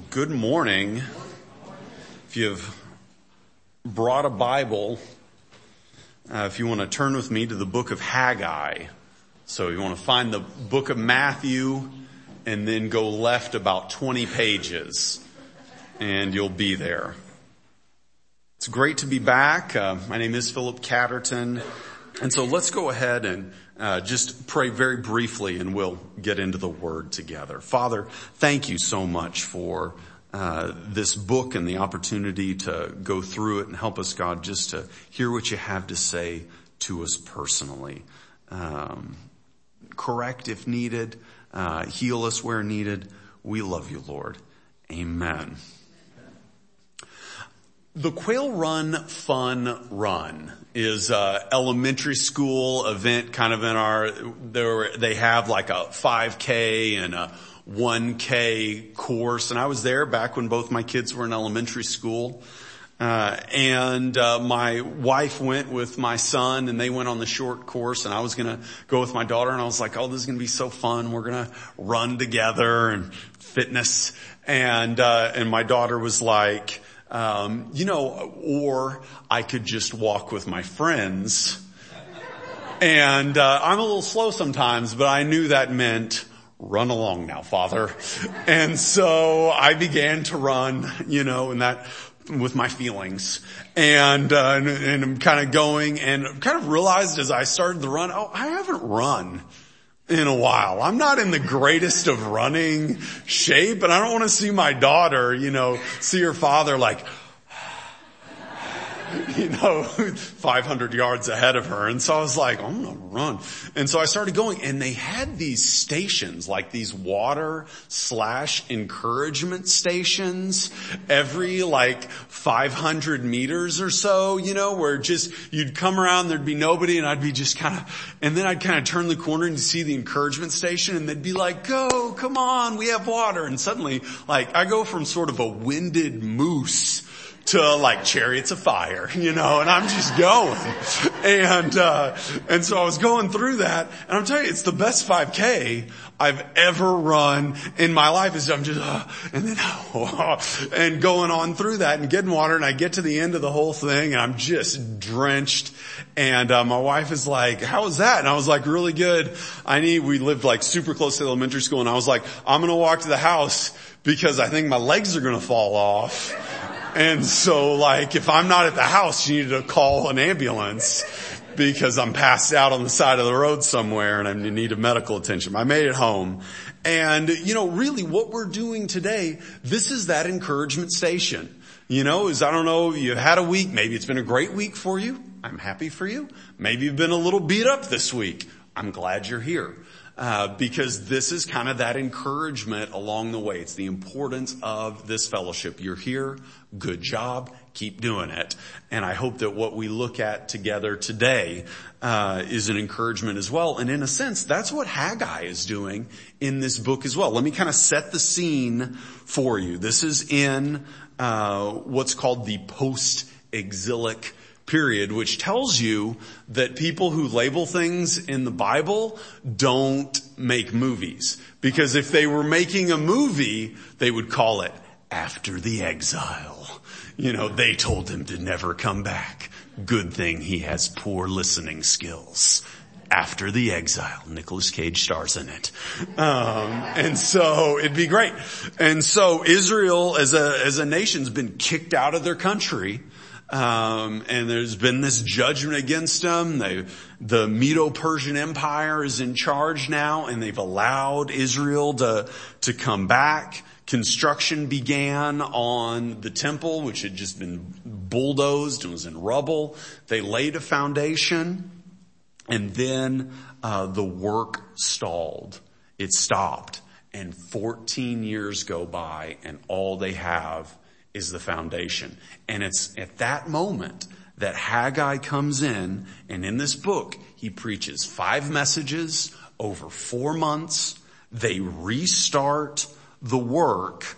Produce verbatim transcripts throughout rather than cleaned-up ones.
Well, good morning. If you've brought a Bible, uh, if you want to turn with me to the book of Haggai. So you want to find the book of Matthew and then go left about twenty pages and you'll be there. It's great to be back. Uh, my name is Philip Catterton. And so let's go ahead and uh, just pray very briefly and we'll get into the word together. Father, thank you so much for uh, this book and the opportunity to go through it and help us, God, just to hear what you have to say to us personally. Um, correct if needed, uh, heal us where needed. We love you, Lord. Amen. The Quail Run Fun Run is a elementary school event kind of in our, there, they have like a five K and a one K course. And I was there back when both my kids were in elementary school. Uh, and, uh, my wife went with my son and they went on the short course and I was going to go with my daughter and I was like, oh, this is going to be so fun. We're going to run together and fitness. And, uh, and my daughter was like, Um, you know, or I could just walk with my friends. And, uh, I'm a little slow sometimes, but I knew that meant run along now, Father. And so I began to run, you know, and that with my feelings and, uh, and, and I'm kind of going and kind of realized as I started the run, oh, I haven't run in a while. I'm not in the greatest of running shape and I don't want to see my daughter, you know, see her father like, you know, five hundred yards ahead of her. And so I was like, I'm going to run. And so I started going and they had these stations, like these water slash encouragement stations every like five hundred meters or so, you know, where just you'd come around, there'd be nobody and I'd be just kind of, and then I'd kind of turn the corner and see the encouragement station and they'd be like, go, come on, we have water. And suddenly like I go from sort of a winded moose to like chariots of fire, you know, and I'm just going. And, uh, and so I was going through that and I'm telling you, it's the best five K I've ever run in my life is I'm just, uh, and then, uh, and going on through that and getting water and I get to the end of the whole thing and I'm just drenched. And, uh, my wife is like, how was that? And I was like, really good. I need, we lived like super close to elementary school and I was like, I'm going to walk to the house because I think my legs are going to fall off. And so like, if I'm not at the house, you need to call an ambulance because I'm passed out on the side of the road somewhere and I need a medical attention. I made it home. And, you know, really what we're doing today, this is that encouragement station. You know, is I don't know, you had a week, maybe it's been a great week for you. I'm happy for you. Maybe you've been a little beat up this week. I'm glad you're here. Uh, because this is kind of that encouragement along the way. It's the importance of this fellowship. You're here. Good job. Keep doing it. And I hope that what we look at together today, uh, is an encouragement as well. And in a sense, that's what Haggai is doing in this book as well. Let me kind of set the scene for you. This is in, uh, what's called the post-exilic period, which tells you that people who label things in the Bible don't make movies. Because if they were making a movie, they would call it After the Exile. You know, they told him to never come back. Good thing he has poor listening skills. After the Exile. Nicolas Cage stars in it. Um, and so it'd be great. And so Israel as a, as a nation's been kicked out of their country. Um, and there's been this judgment against them. They, the Medo-Persian Empire is in charge now and they've allowed Israel to, to come back. Construction began on the temple, which had just been bulldozed and was in rubble. They laid a foundation and then, uh, the work stalled. It stopped and fourteen years go by and all they have is the foundation. And it's at that moment that Haggai comes in and in this book, he preaches five messages over four months. They restart the work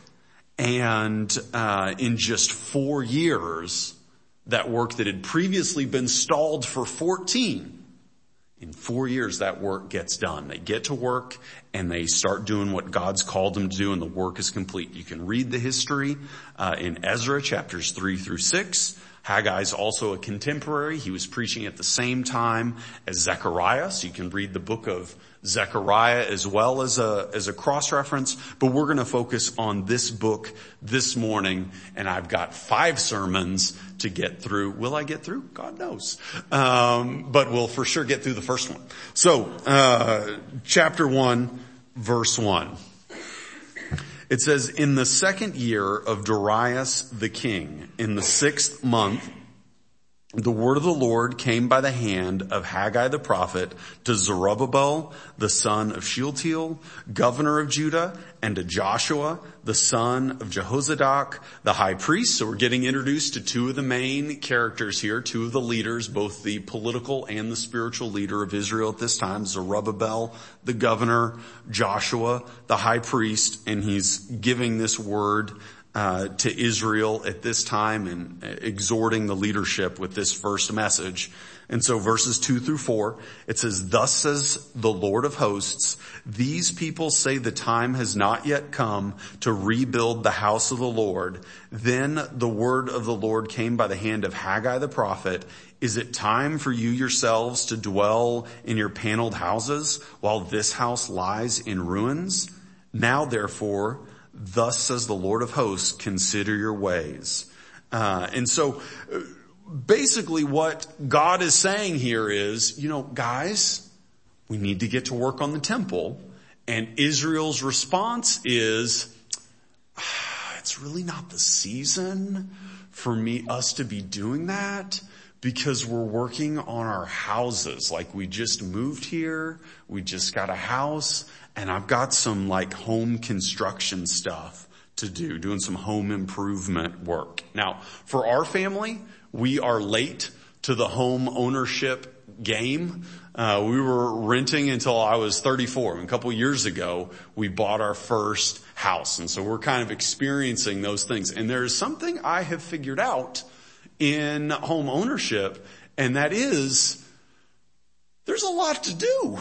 and, uh, in just four years, that work that had previously been stalled for fourteen, In four years, that work gets done. They get to work and they start doing what God's called them to do, and the work is complete. You can read the history uh, in Ezra chapters three through six. Haggai's also a contemporary. He was preaching at the same time as Zechariah, so you can read the book of Zechariah as well as a, as a cross-reference. But we're going to focus on this book this morning, and I've got five sermons to get through. Will I get through? God knows. Um, but we'll for sure get through the first one. So, uh, chapter one, verse one. It says, in the second year of Darius the king, in the sixth month, the word of the Lord came by the hand of Haggai the prophet to Zerubbabel, the son of Shealtiel, governor of Judah, and to Joshua, the son of Jehozadak, the high priest. So we're getting introduced to two of the main characters here, two of the leaders, both the political and the spiritual leader of Israel at this time, Zerubbabel, the governor, Joshua, the high priest, and he's giving this word Uh, to Israel at this time and exhorting the leadership with this first message. And so verses two through four, it says, thus says the Lord of hosts, these people say the time has not yet come to rebuild the house of the Lord. Then the word of the Lord came by the hand of Haggai the prophet. Is it time for you yourselves to dwell in your paneled houses while this house lies in ruins? Now therefore, thus says the Lord of hosts, consider your ways. Uh, and so basically what God is saying here is, you know, guys, we need to get to work on the temple. And Israel's response is, ah, it's really not the season for me, us to be doing that, because we're working on our houses. Like, we just moved here. We just got a house. And I've got some like home construction stuff to do, doing some home improvement work. Now, for our family, we are late to the home ownership game. Uh, we were renting until I was thirty-four. I mean, a couple of years ago, we bought our first house. And so we're kind of experiencing those things. And there is something I have figured out in home ownership, and that is there's a lot to do.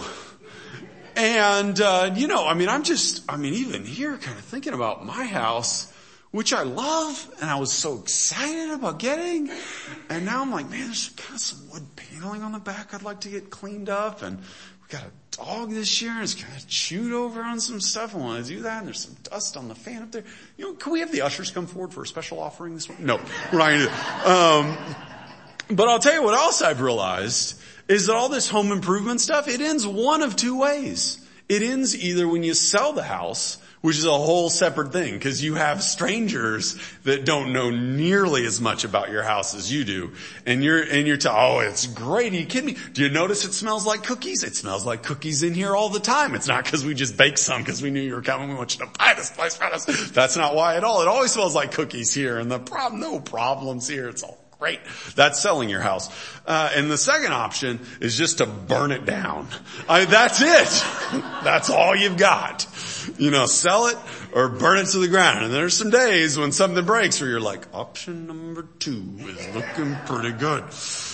And, uh, you know, I mean, I'm just, I mean, even here kind of thinking about my house, which I love and I was so excited about getting. And now I'm like, man, there's kind of some wood paneling on the back I'd like to get cleaned up. And we got a dog this year and it's kind of chewed over on some stuff. I want to do that. And there's some dust on the fan up there. You know, can we have the ushers come forward for a special offering this morning? No, we're not going to do it. Um, but I'll tell you what else I've realized is that all this home improvement stuff, it ends one of two ways. It ends either when you sell the house, which is a whole separate thing, because you have strangers that don't know nearly as much about your house as you do. And you're, and you're, t- oh, it's great. Are you kidding me? Do you notice it smells like cookies? It smells like cookies in here all the time. It's not because we just baked some because we knew you were coming. We want you to buy this place for us. That's not why at all. It always smells like cookies here, and the problem, no problems here. It's all great. That's selling your house. Uh, and the second option is just to burn it down. I, that's it. That's all you've got. You know, sell it or burn it to the ground. And there's some days when something breaks where you're like, option number two is looking pretty good.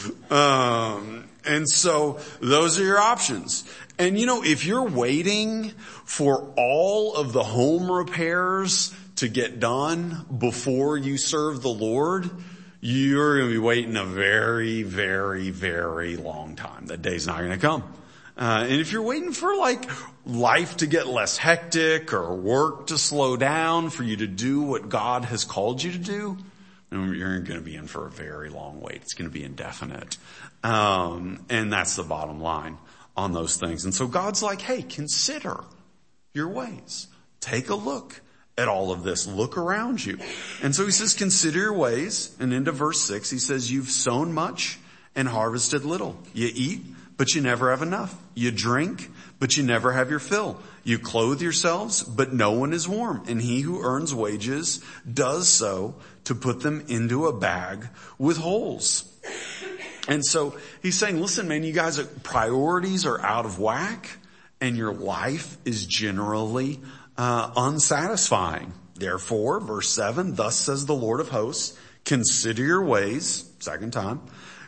Um, and so those are your options. And you know, if you're waiting for all of the home repairs to get done before you serve the Lord, you're going to be waiting a very, very, very long time. That day's not going to come. Uh, and if you're waiting for like life to get less hectic or work to slow down for you to do what God has called you to do, then you're going to be in for a very long wait. It's going to be indefinite. Um, and that's the bottom line on those things. And so God's like, hey, consider your ways. Take a look at all of this. Look around you. And so he says, consider your ways. And into verse six, he says, you've sown much and harvested little. You eat, but you never have enough. You drink, but you never have your fill. You clothe yourselves, but no one is warm. And he who earns wages does so to put them into a bag with holes. And so he's saying, listen, man, you guys, priorities are out of whack and your life is generally Uh, unsatisfying. Therefore, verse seven, thus says the Lord of hosts, consider your ways, second time,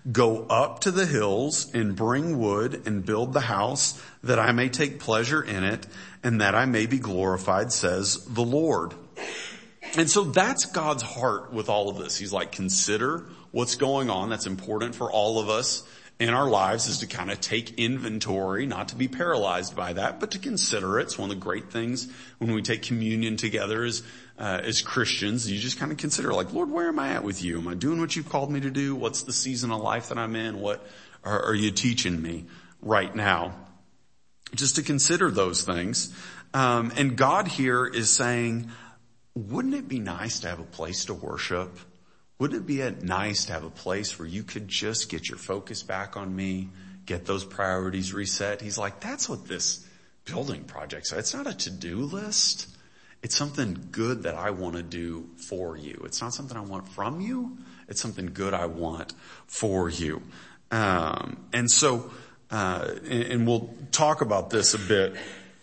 Go up to the hills and bring wood and build the house that I may take pleasure in it and that I may be glorified, says the Lord. And so that's God's heart with all of this. He's like, consider what's going on. That's important for all of us in our lives, is to kind of take inventory, not to be paralyzed by that, but to consider it. It's one of the great things when we take communion together as, uh, as Christians. You just kind of consider, like, Lord, where am I at with you? Am I doing what you've called me to do? What's the season of life that I'm in? What are, are you teaching me right now? Just to consider those things. Um, and God here is saying, wouldn't it be nice to have a place to worship? Wouldn't it be nice to have a place where you could just get your focus back on me, get those priorities reset? He's like, that's what this building project's. It's not a to-do list. It's something good that I want to do for you. It's not something I want from you. It's something good I want for you. Um, and so, uh, and, and we'll talk about this a bit,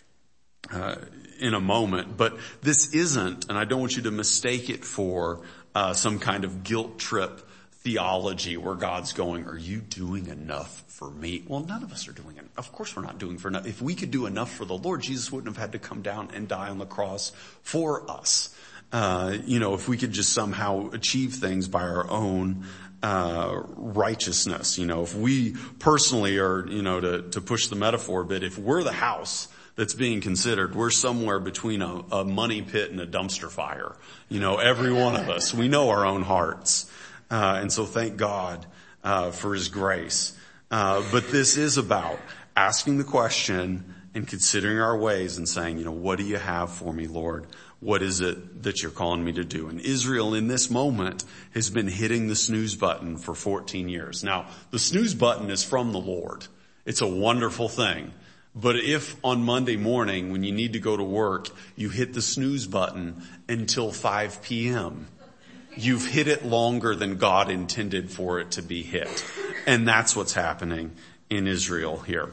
uh, in a moment, but this isn't, and I don't want you to mistake it for uh, some kind of guilt trip theology where God's going, are you doing enough for me? Well, none of us are doing it. Of course we're not doing for enough. If we could do enough for the Lord, Jesus wouldn't have had to come down and die on the cross for us. Uh, you know, if we could just somehow achieve things by our own uh righteousness, you know, if we personally are, you know, to, to push the metaphor a bit, if we're the house that's being considered, we're somewhere between a, a money pit and a dumpster fire. You know, every one of us, we know our own hearts. Uh, and so thank God, uh, for his grace. Uh, but this is about asking the question and considering our ways and saying, you know, what do you have for me, Lord? What is it that you're calling me to do? And Israel in this moment has been hitting the snooze button for fourteen years. Now, the snooze button is from the Lord. It's a wonderful thing. But if on Monday morning when you need to go to work, you hit the snooze button until five p.m., you've hit it longer than God intended for it to be hit. And that's what's happening in Israel here.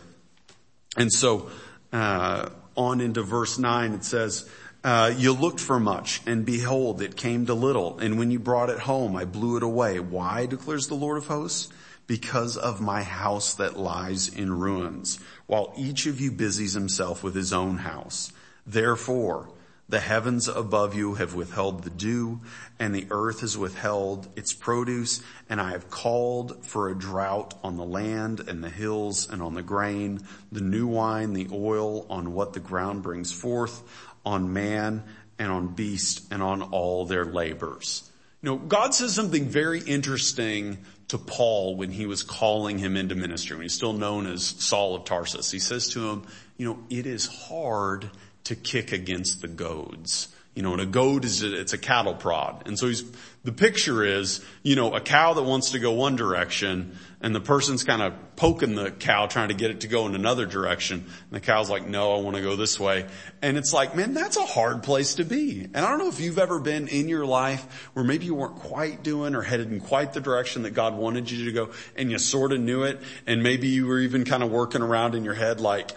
And so, uh, on into verse nine, it says, uh, you looked for much, and behold, it came to little. And when you brought it home, I blew it away. Why, declares the Lord of hosts? Because of my house that lies in ruins, while each of you busies himself with his own house. Therefore, the heavens above you have withheld the dew, and the earth has withheld its produce, and I have called for a drought on the land and the hills and on the grain, the new wine, the oil, on what the ground brings forth, on man and on beast and on all their labors. You know, God says something very interesting to Paul when he was calling him into ministry, when he's still known as Saul of Tarsus. He says to him, you know, it is hard to kick against the goads. You know, and a goad is, a, it's a cattle prod. And so he's, the picture is, you know, a cow that wants to go one direction and the person's kind of poking the cow trying to get it to go in another direction. And the cow's like, no, I want to go this way. And it's like, man, that's a hard place to be. And I don't know if you've ever been in your life where maybe you weren't quite doing or headed in quite the direction that God wanted you to go, and you sort of knew it. And maybe you were even kind of working around in your head like,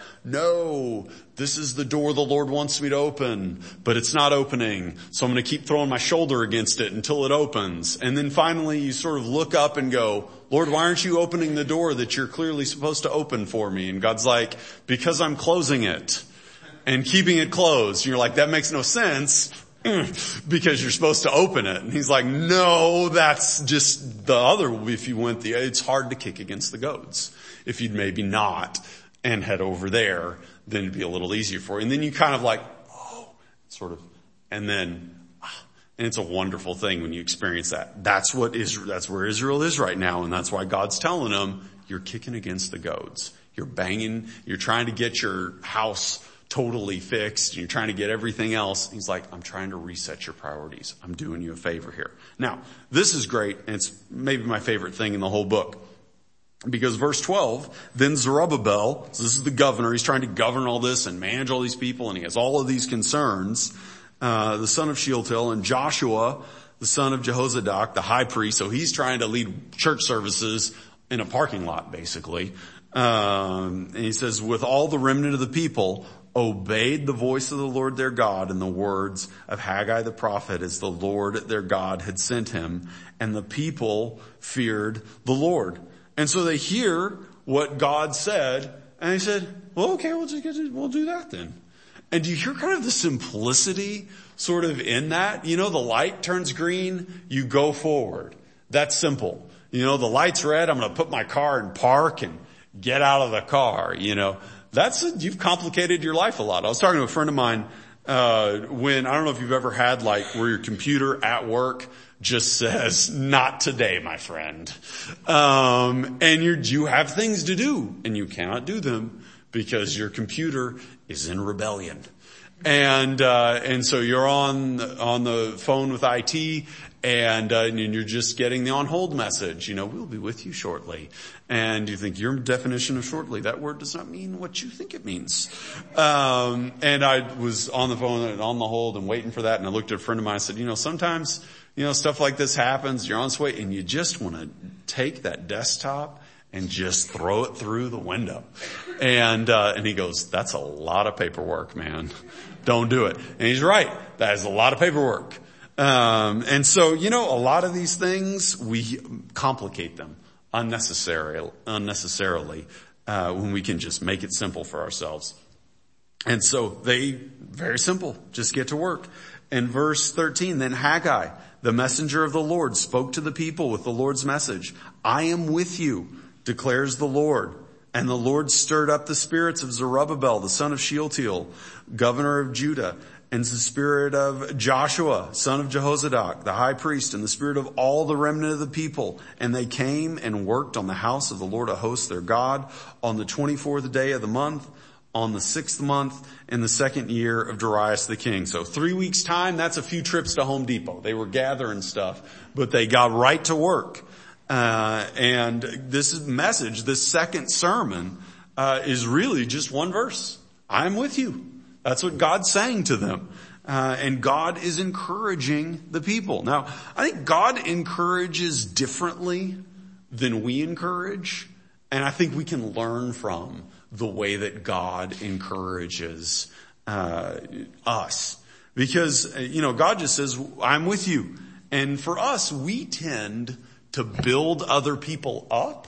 no, this is the door the Lord wants me to open, but it's not opening. So I'm going to keep throwing my shoulder against it until it opens. And then finally you sort of look up and go, Lord, why aren't you opening the door that you're clearly supposed to open for me? And God's like, because I'm closing it and keeping it closed. And you're like, that makes no sense because you're supposed to open it. And he's like, no, that's just the other. If you went the, it's hard to kick against the goads. If you'd maybe not and head over there, then it'd be a little easier for you. And then you kind of like, oh, sort of, and then, and it's a wonderful thing when you experience that. That's what Israel, that's where Israel is right now. And that's why God's telling them, you're kicking against the goads. You're banging, you're trying to get your house totally fixed. You're trying to get everything else. He's like, I'm trying to reset your priorities. I'm doing you a favor here. Now, this is great. And it's maybe my favorite thing in the whole book. Because verse twelve, then Zerubbabel, so this is the governor, he's trying to govern all this and manage all these people, and he has all of these concerns, uh, the son of Shealtiel, and Joshua, the son of Jehozadak, the high priest, so he's trying to lead church services in a parking lot, basically. Um, and he says, with all the remnant of the people, obeyed the voice of the Lord their God and the words of Haggai the prophet as the Lord their God had sent him, and the people feared the Lord. And so they hear what God said, and they said, well, okay, we'll just get to, we'll do that then. And do you hear kind of the simplicity sort of in that? You know, the light turns green, you go forward. That's simple. You know, the light's red, I'm going to put my car in park and get out of the car. You know, that's, a, you've complicated your life a lot. I was talking to a friend of mine, uh, when, I don't know if you've ever had like where your computer at work just says, not today, my friend. Um, and you're, you have things to do and you cannot do them because your computer is in rebellion. And, uh, and so you're on, on the phone with I T and, uh, and you're just getting the on hold message, you know, we'll be with you shortly. And you think your definition of shortly, that word does not mean what you think it means. Um, and I was on the phone and on the hold and waiting for that. And I looked at a friend of mine, I said, you know, sometimes, you know, stuff like this happens, you're on its way and you just want to take that desktop and just throw it through the window. And, uh, and he goes, that's a lot of paperwork, man. Don't do it. And he's right. That is a lot of paperwork. Um, and so, you know, a lot of these things, we complicate them unnecessarily, unnecessarily, uh, when we can just make it simple for ourselves. And so they, very simple, just get to work. In verse thirteen, then Haggai, the messenger of the Lord, spoke to the people with the Lord's message. I am with you, declares the Lord. And the Lord stirred up the spirits of Zerubbabel, the son of Shealtiel, governor of Judah, and the spirit of Joshua, son of Jehozadak, the high priest, and the spirit of all the remnant of the people. And they came and worked on the house of the Lord of hosts, their God, on the twenty-fourth day of the month, on the sixth month, in the second year of Darius the king. So three weeks time, that's a few trips to Home Depot. They were gathering stuff, but they got right to work. Uh, and this message, this second sermon, uh, is really just one verse. I'm with you. That's what God's saying to them. Uh, and God is encouraging the people. Now, I think God encourages differently than we encourage. And I think we can learn from the way that God encourages, uh, us. Because, you know, God just says, I'm with you. And for us, we tend to build other people up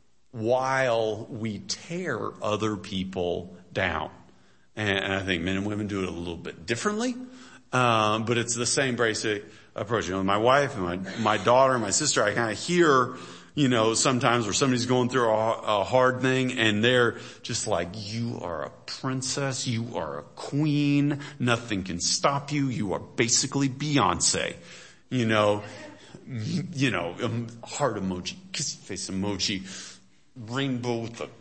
while we tear other people down. And I think men and women do it a little bit differently. Um, but it's the same basic approach. You know, my wife and my, my daughter and my sister, I kind of hear, you know, sometimes where somebody's going through a, a hard thing and they're just like, you are a princess, you are a queen, nothing can stop you, you are basically Beyonce. You know, you know, um, heart emoji, kissy face emoji, rainbow with the,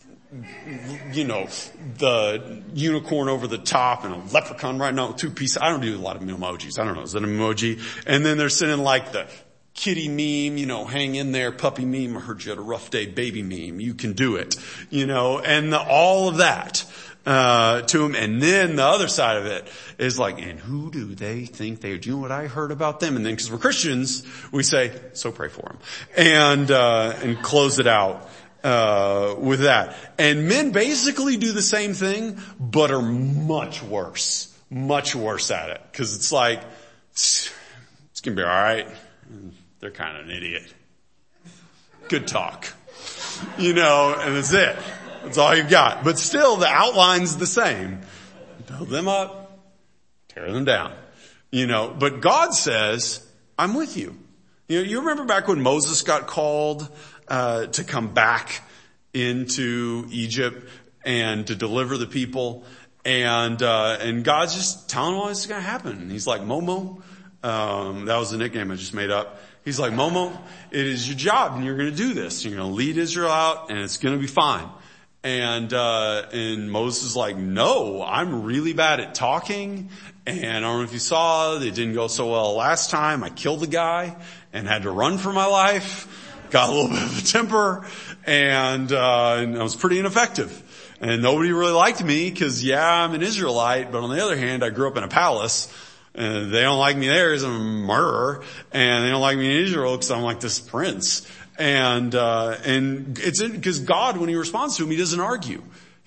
you know, the unicorn over the top and a leprechaun right now, two pieces. I don't do a lot of emojis. I don't know. Is that an emoji? And then they're sending like the kitty meme, you know, hang in there, puppy meme. I heard you had a rough day, baby meme. You can do it, you know, and the, all of that. Uh, to them. And then the other side of it is like, and who do they think they are? Do you know what I heard about them? And then because we're Christians, we say, so pray for them. And, uh, and close it out, uh, with that. And men basically do the same thing, but are much worse, much worse at it. Cause it's like, it's, it's gonna be alright. They're kind of an idiot. Good talk. You know, and that's it. That's all you got. But still, the outline's the same. Build them up, tear them down. You know, but God says, I'm with you. You know, you remember back when Moses got called, uh, to come back into Egypt and to deliver the people. And, uh, and God's just telling him what's going to happen. And he's like, Momo, um, that was the nickname I just made up. He's like, Momo, it is your job and you're going to do this. You're going to lead Israel out and it's going to be fine. And, uh, and Moses is like, no, I'm really bad at talking. And I don't know if you saw, it didn't go so well last time. I killed a guy and had to run for my life. Got a little bit of a temper and, uh, and I was pretty ineffective. And nobody really liked me because yeah, I'm an Israelite, but on the other hand, I grew up in a palace. And they don't like me there because I'm a murderer. And they don't like me in Israel because I'm like this prince. And, uh, and it's because God, when he responds to him, he doesn't argue.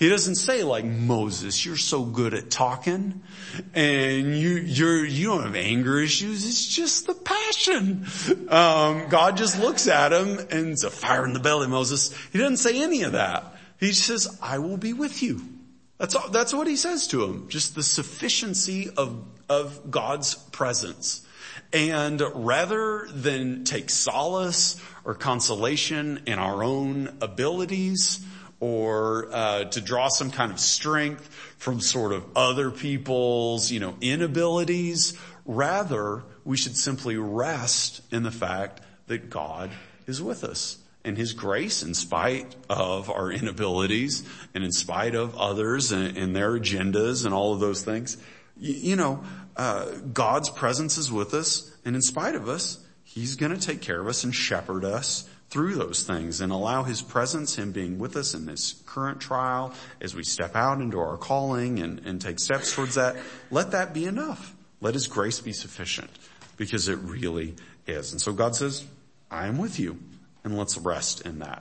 He doesn't say like, Moses, you're so good at talking and you, you're, you don't have anger issues. It's just the passion. Um, God just looks at him and it's a fire in the belly, Moses. He doesn't say any of that. He says, I will be with you. That's all, that's what he says to him. Just the sufficiency of, of God's presence. And rather than take solace or consolation in our own abilities, or uh to draw some kind of strength from sort of other people's, you know, inabilities. Rather, we should simply rest in the fact that God is with us. And his grace, in spite of our inabilities and in spite of others and, and their agendas and all of those things, you, you know, uh God's presence is with us. And in spite of us, he's going to take care of us and shepherd us through those things and allow his presence, him being with us in this current trial as we step out into our calling and, and take steps towards that. Let that be enough. Let his grace be sufficient, because it really is. And so God says, I am with you, and let's rest in that.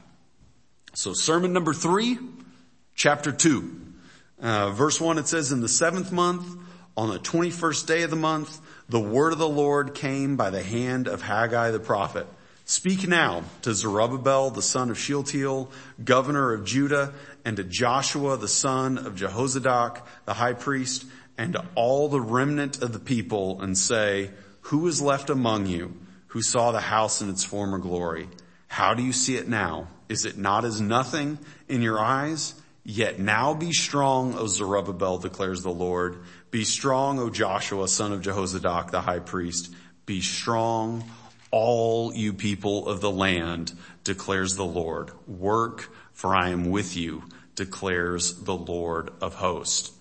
So sermon number three, chapter two, uh, verse one, it says, in the seventh month, on the twenty-first day of the month, the word of the Lord came by the hand of Haggai the prophet. Speak now to Zerubbabel, the son of Shealtiel, governor of Judah, and to Joshua, the son of Jehozadak, the high priest, and to all the remnant of the people, and say, who is left among you who saw the house in its former glory? How do you see it now? Is it not as nothing in your eyes? Yet now be strong, O Zerubbabel, declares the Lord. Be strong, O Joshua, son of Jehozadak, the high priest. Be strong, all you people of the land, declares the Lord. Work, for I am with you, declares the Lord of hosts.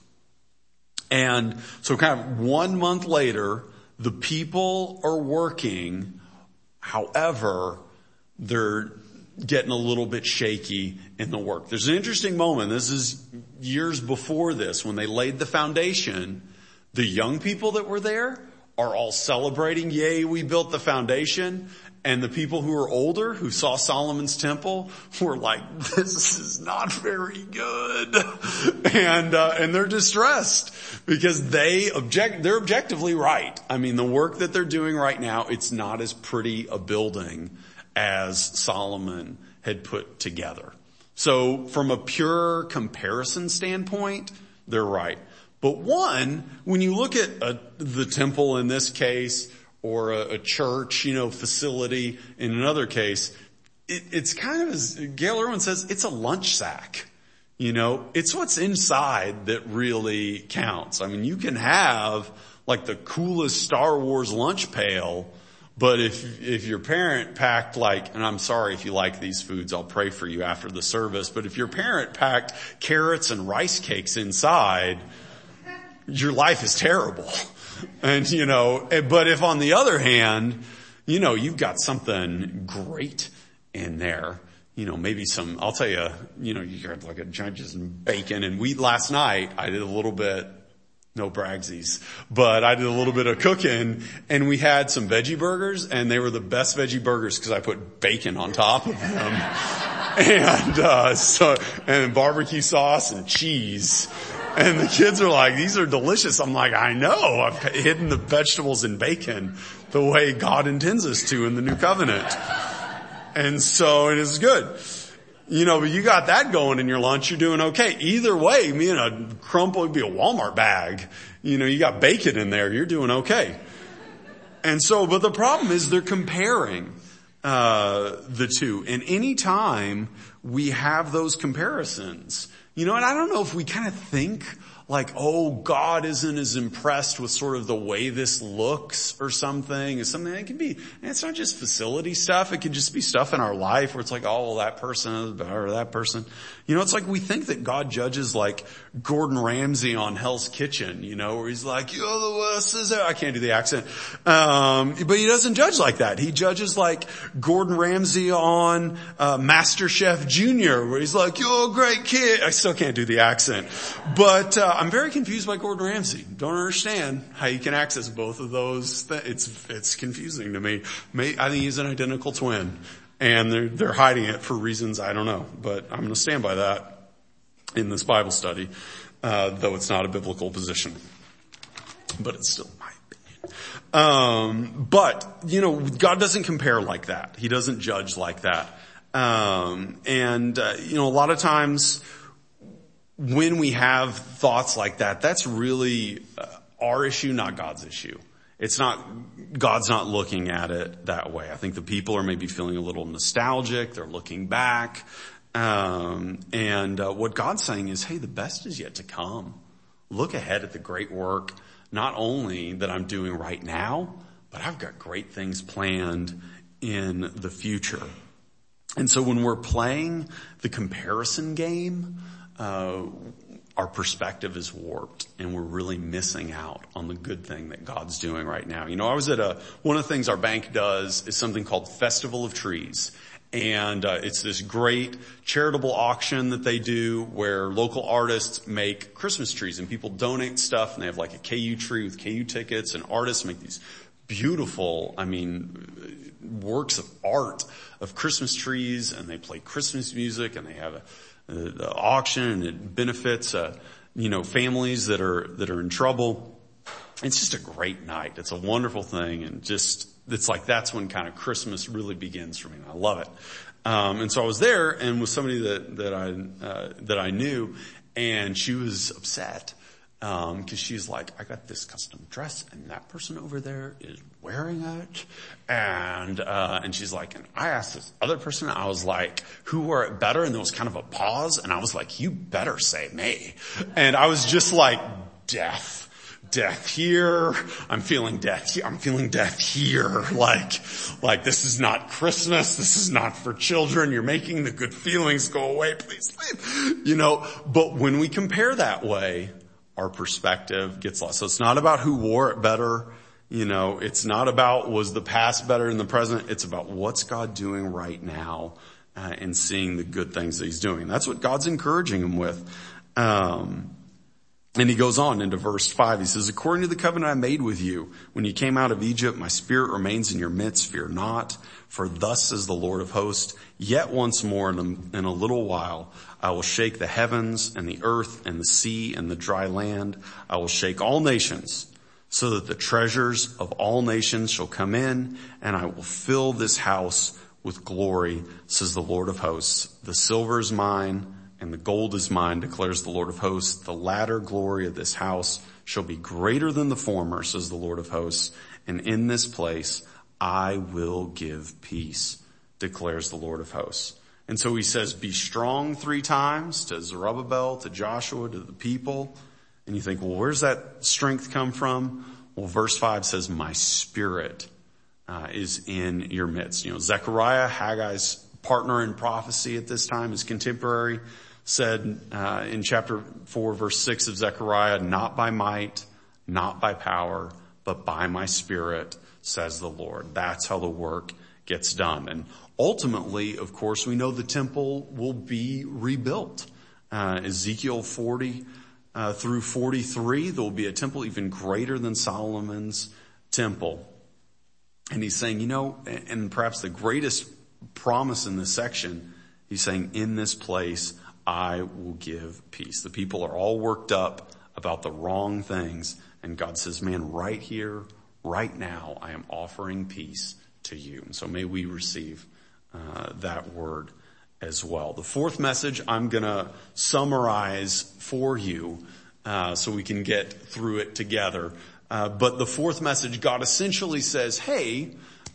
And so kind of one month later, the people are working. However, they're getting a little bit shaky in the work. There's an interesting moment. This is years before this, when they laid the foundation. The young people that were there are all celebrating, yay, we built the foundation. And the people who are older, who saw Solomon's temple, were like, this is not very good. And, uh, and they're distressed because they object, they're objectively right. I mean, the work that they're doing right now, it's not as pretty a building as Solomon had put together. So from a pure comparison standpoint, they're right. But one, when you look at a, the temple in this case, or a, a church, you know, facility in another case, it, it's kind of, as Gail Irwin says, it's a lunch sack. You know, it's what's inside that really counts. I mean, you can have like the coolest Star Wars lunch pail, but if, if your parent packed like, and I'm sorry if you like these foods, I'll pray for you after the service, but if your parent packed carrots and rice cakes inside, your life is terrible. And, you know, but if on the other hand, you know, you've got something great in there, you know, maybe some, I'll tell you, you know, you got like a judges and bacon and wheat. Last night I did a little bit, no bragsies, but I did a little bit of cooking and we had some veggie burgers and they were the best veggie burgers because I put bacon on top of them. and, uh, so, and barbecue sauce and cheese. And the kids are like, these are delicious. I'm like, I know. I've hidden the vegetables in bacon the way God intends us to in the new covenant. And so it is good. You know, but you got that going in your lunch, you're doing okay. Either way, me and a crumple would be a Walmart bag. You know, you got bacon in there, you're doing okay. And so, but the problem is they're comparing, uh, the two. And any time we have those comparisons, you know, and I don't know if we kind of think like, oh, God isn't as impressed with sort of the way this looks or something. It's something that can be, and it's not just facility stuff. It can just be stuff in our life where it's like, oh, well, that person is better, or that person. You know, it's like we think that God judges like Gordon Ramsay on Hell's Kitchen, you know, where he's like, you're the worst. I can't do the accent. Um, but he doesn't judge like that. He judges like Gordon Ramsay on, uh, MasterChef Junior, where he's like, you're a great kid. I still can't do the accent. But, uh, I'm very confused by Gordon Ramsay. Don't understand how you can access both of those. Th- it's, it's confusing to me. May, I think he's an identical twin and they're, they're hiding it for reasons I don't know, but I'm going to stand by that. in this Bible study, uh, though it's not a biblical position, but it's still my opinion. Um, but, you know, God doesn't compare like that. He doesn't judge like that. Um, and, uh, you know, a lot of times when we have thoughts like that, that's really uh, our issue, not God's issue. It's not, God's not looking at it that way. I think the people are maybe feeling a little nostalgic. They're looking back. Um, and, uh, what God's saying is, hey, the best is yet to come. Look ahead at the great work, not only that I'm doing right now, but I've got great things planned in the future. And so when we're playing the comparison game, uh, our perspective is warped and we're really missing out on the good thing that God's doing right now. You know, I was at a, one of the things our bank does is something called Festival of Trees. And, uh, it's this great charitable auction that they do where local artists make Christmas trees and people donate stuff and they have like a K U tree with K U tickets and artists make these beautiful, I mean, works of art of Christmas trees and they play Christmas music and they have a, the auction and it benefits, uh, you know, families that are, that are in trouble. It's just a great night. It's a wonderful thing. And just, it's like, that's when kind of Christmas really begins for me. And I love it. Um, and so I was there and with somebody that, that I, uh, that I knew and she was upset. Um, cause she's like, I got this custom dress and that person over there is wearing it. And, uh, and she's like, and I asked this other person, I was like, who wore it better? And there was kind of a pause and I was like, you better say me. And I was just like, death. Death here. I'm feeling death here. I'm feeling death here. Like, like this is not Christmas. This is not for children. You're making the good feelings go away. Please leave. You know, but when we compare that way, our perspective gets lost. So it's not about who wore it better. You know, it's not about was the past better than the present. It's about what's God doing right now, uh, and seeing the good things that he's doing. That's what God's encouraging him with. Um, And he goes on into verse five. He says, according to the covenant I made with you, when you came out of Egypt, my spirit remains in your midst. Fear not, for thus says the Lord of hosts, yet once more in a, in a little while, I will shake the heavens and the earth and the sea and the dry land. I will shake all nations so that the treasures of all nations shall come in, and I will fill this house with glory, says the Lord of hosts. The silver is mine, and the gold is mine, declares the Lord of hosts. The latter glory of this house shall be greater than the former, says the Lord of hosts. And in this place I will give peace, declares the Lord of hosts. And so he says, be strong three times to Zerubbabel, to Joshua, to the people. And you think, well, where's that strength come from? Well, verse five says, my spirit uh, is in your midst. You know, Zechariah, Haggai's partner in prophecy at this time, his contemporary, said uh, in chapter four, verse six of Zechariah, not by might, not by power, but by my spirit, says the Lord. That's how the work gets done. And ultimately, of course, we know the temple will be rebuilt. Uh, Ezekiel forty uh, through forty-three, there will be a temple even greater than Solomon's temple. And he's saying, you know, and perhaps the greatest promise in this section, he's saying, in this place, I will give peace. The people are all worked up about the wrong things. And God says, man, right here, right now, I am offering peace to you. And so may we receive uh, that word as well. The fourth message I'm going to summarize for you uh, so we can get through it together. Uh, but the fourth message, God essentially says, hey,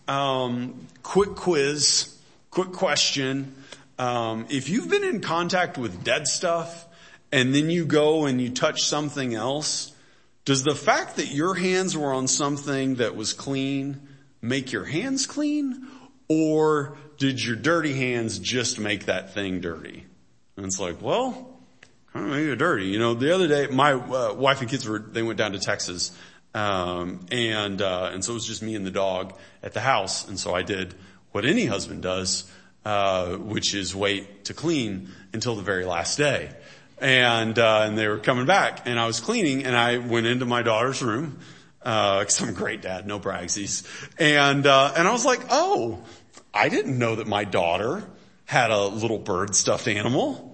um, quick quiz, quick question. Um, if you've been in contact with dead stuff and then you go and you touch something else, does the fact that your hands were on something that was clean make your hands clean? Or did your dirty hands just make that thing dirty? And it's like, well, kind of make it dirty. You know, the other day, my uh, wife and kids were, they went down to Texas. Um, and, uh, and so it was just me and the dog at the house. And so I did what any husband does. Uh, which is wait to clean until the very last day. And, uh, and they were coming back and I was cleaning and I went into my daughter's room, uh, cause I'm a great dad, no bragsies. And, uh, and I was like, oh, I didn't know that my daughter had a little bird stuffed animal.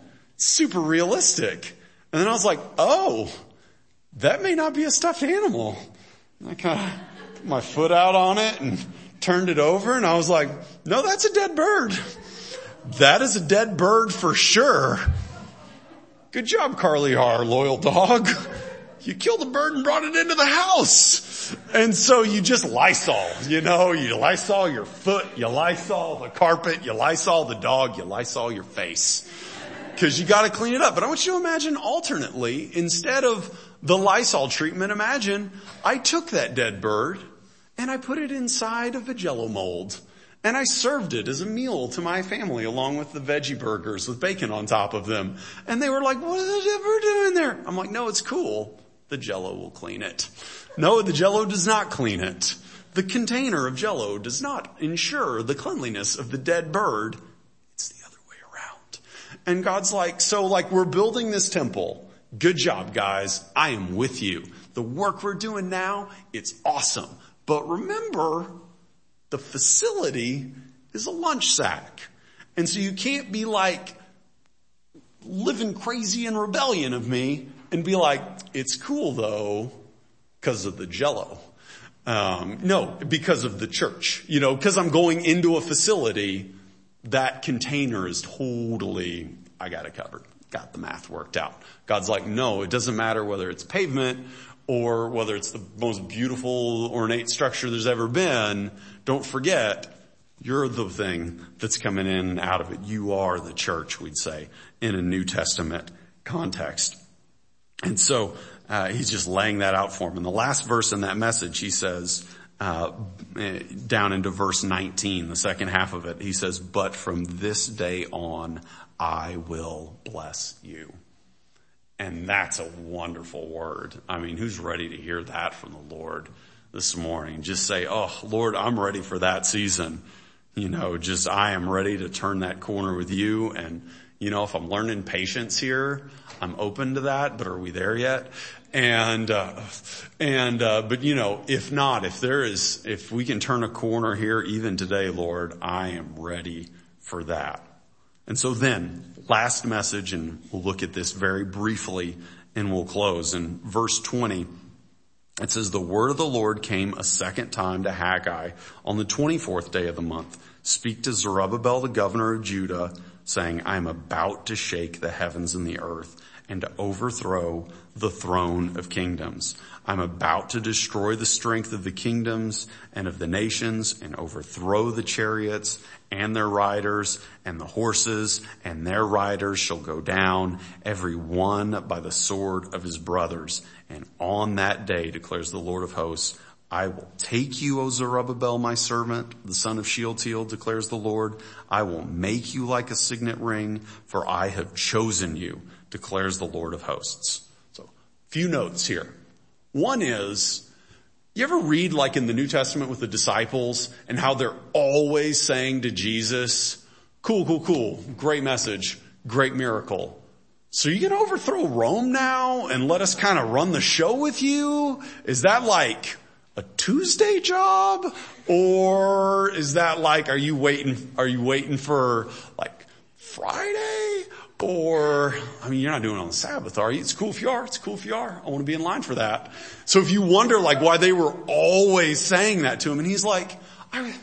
super realistic. And then I was like, oh, that may not be a stuffed animal. And I kind of put my foot out on it and turned it over, and I was like, no, that's a dead bird. That is a dead bird for sure. Good job, Carly, our loyal dog. You killed the bird and brought it into the house. And so you just Lysol, you know, you Lysol your foot, you Lysol the carpet, you Lysol the dog, you Lysol your face. Cause you gotta clean it up. But I want you to imagine alternately, instead of the Lysol treatment, imagine I took that dead bird and I put it inside of a Jell-O mold. And I served it as a meal to my family along with the veggie burgers with bacon on top of them. And they were like, what is the dead bird doing there? I'm like, no, it's cool. The Jell-O will clean it. No, the Jell-O does not clean it. The container of Jell-O does not ensure the cleanliness of the dead bird. It's the other way around. And God's like, so like we're building this temple. Good job, guys. I am with you. The work we're doing now, it's awesome. But remember, the facility is a lunch sack. And so you can't be like living crazy in rebellion of me and be like, it's cool though, because of the Jell-O. Um, no, because of the church, you know, because I'm going into a facility, that container is totally, I got it covered, got the math worked out. God's like, no, it doesn't matter whether it's pavement or whether it's the most beautiful, ornate structure there's ever been. Don't forget, you're the thing that's coming in and out of it. You are the church, we'd say, in a New Testament context. And so uh, he's just laying that out for him. In the last verse in that message, he says, uh, down into verse nineteen, the second half of it, he says, but from this day on, I will bless you. And that's a wonderful word. I mean, who's ready to hear that from the Lord this morning? Just say, oh, Lord, I'm ready for that season. You know, just I am ready to turn that corner with you. And, you know, if I'm learning patience here, I'm open to that. But are we there yet? And, uh, and, uh, but you know, if not, if there is, if we can turn a corner here even today, Lord, I am ready for that. And so then, last message, and we'll look at this very briefly and we'll close. In verse twenty, it says, the word of the Lord came a second time to Haggai on the twenty-fourth day of the month. Speak to Zerubbabel, the governor of Judah, saying, I am about to shake the heavens and the earth and to overthrow the throne of kingdoms. I'm about to destroy the strength of the kingdoms and of the nations and overthrow the chariots and their riders, and the horses and their riders shall go down, every one by the sword of his brothers. And on that day, declares the Lord of hosts, I will take you, O Zerubbabel, my servant, the son of Shealtiel, declares the Lord. I will make you like a signet ring, for I have chosen you, declares the Lord of hosts. So, few notes here. One is, you ever read like in the New Testament with the disciples and how they're always saying to Jesus, cool, cool, cool, great message, great miracle. So you going to overthrow Rome now and let us kind of run the show with you? Is that like a Tuesday job? Or is that like, are you waiting, are you waiting for like Friday? Or, I mean, you're not doing it on the Sabbath, are you? It's cool if you are. It's cool if you are. I want to be in line for that. So if you wonder like why they were always saying that to him, and he's like, I,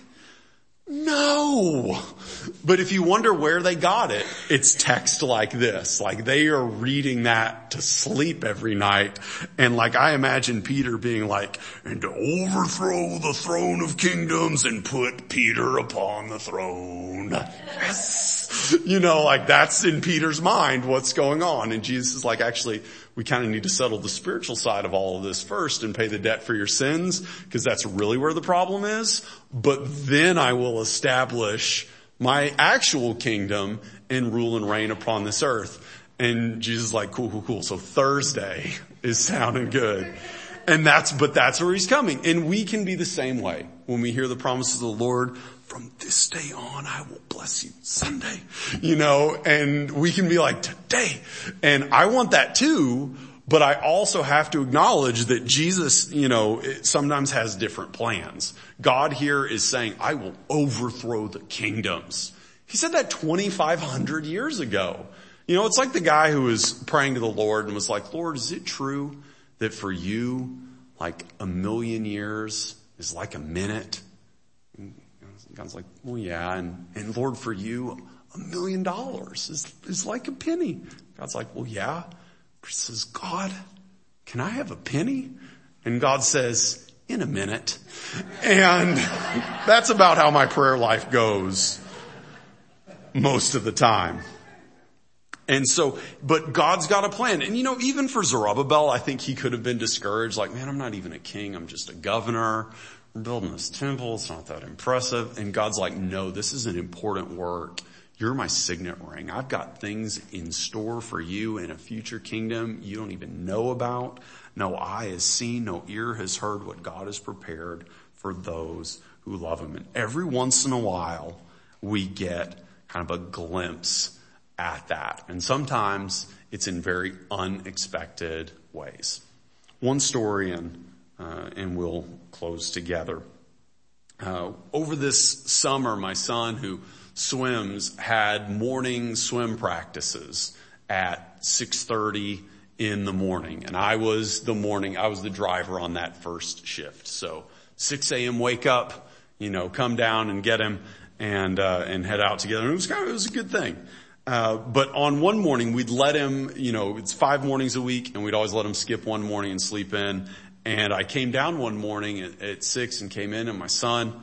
no. But if you wonder where they got it, it's text like this. Like they are reading that to sleep every night. And like I imagine Peter being like, and to overthrow the throne of kingdoms and put Peter upon the throne. Yes. You know, like that's in Peter's mind what's going on. And Jesus is like, actually, we kind of need to settle the spiritual side of all of this first and pay the debt for your sins, because that's really where the problem is. But then I will establish my actual kingdom and rule and reign upon this earth. And Jesus is like, cool, cool, cool. So Thursday is sounding good. And that's, but that's where he's coming. And we can be the same way when we hear the promises of the Lord. From this day on, I will bless you. Sunday, you know, and we can be like today. And I want that too, but I also have to acknowledge that Jesus, you know, sometimes has different plans. God here is saying, I will overthrow the kingdoms. He said that twenty-five hundred years ago. You know, it's like the guy who was praying to the Lord and was like, Lord, is it true that for you, like a million years is like a minute? And God's like, well, yeah. And, and Lord, for you, a million dollars is, is like a penny. God's like, well, yeah. He says, God, can I have a penny? And God says, in a minute. And that's about how my prayer life goes most of the time. And so, but God's got a plan. And you know, even for Zerubbabel, I think he could have been discouraged. Like, man, I'm not even a king. I'm just a governor. We're building this temple. It's not that impressive. And God's like, no, this is an important work. You're my signet ring. I've got things in store for you in a future kingdom you don't even know about. No eye has seen, no ear has heard what God has prepared for those who love him. And every once in a while, we get kind of a glimpse at that. And sometimes it's in very unexpected ways. One story, and, uh, and we'll close together. Uh, over this summer, my son, who swims, had morning swim practices at six thirty in the morning. And I was the morning, I was the driver on that first shift. So six a.m. wake up, you know, come down and get him and, uh, and head out together. And it was kind of, it was a good thing. Uh, but on one morning we'd let him, you know, it's five mornings a week and we'd always let him skip one morning and sleep in. And I came down one morning at, at six and came in, and my son,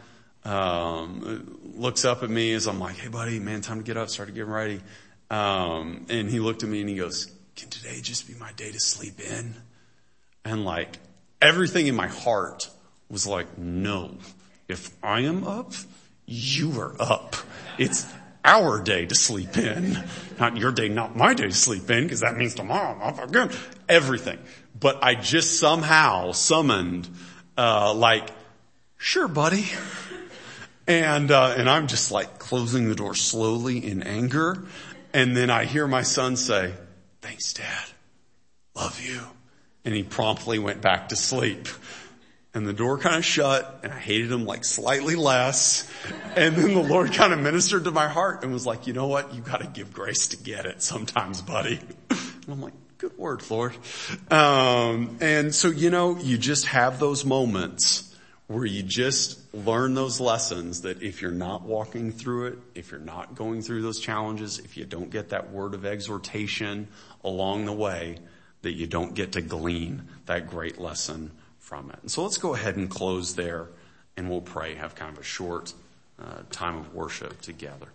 um, looks up at me as I'm like, hey buddy, man, time to get up, start to get ready. Um, and he looked at me and he goes, can today just be my day to sleep in? And like everything in my heart was like, no, if I am up, you are up. It's our day to sleep in, not your day, not my day to sleep in, because that means tomorrow I'm up again. Everything. But I just somehow summoned, uh, like, sure, buddy. And, uh, and I'm just like closing the door slowly in anger. And then I hear my son say, thanks, Dad. Love you. And he promptly went back to sleep. And the door kind of shut, and I hated him like slightly less. And then the Lord kind of ministered to my heart and was like, you know what? You got to give grace to get it sometimes, buddy. And I'm like, good word, Lord. Um, and so, you know, you just have those moments where you just learn those lessons that if you're not walking through it, if you're not going through those challenges, if you don't get that word of exhortation along the way, that you don't get to glean that great lesson from it. And so let's go ahead and close there, and we'll pray, have kind of a short uh, time of worship together.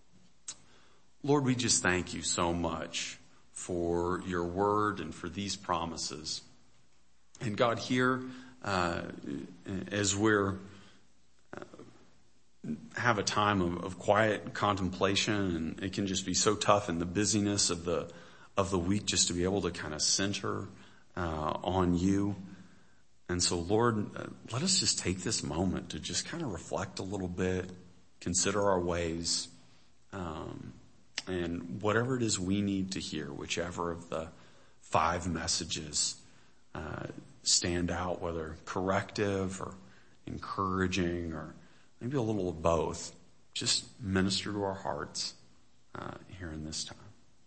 Lord, we just thank you so much for your word and for these promises. And God, here, uh, as we're uh, have a time of, of quiet contemplation, and it can just be so tough in the busyness of the of the week just to be able to kind of center uh, on you. And so, Lord, uh, let us just take this moment to just kind of reflect a little bit, consider our ways, um, and whatever it is we need to hear, whichever of the five messages uh, stand out, whether corrective or encouraging or maybe a little of both, just minister to our hearts uh, here in this time.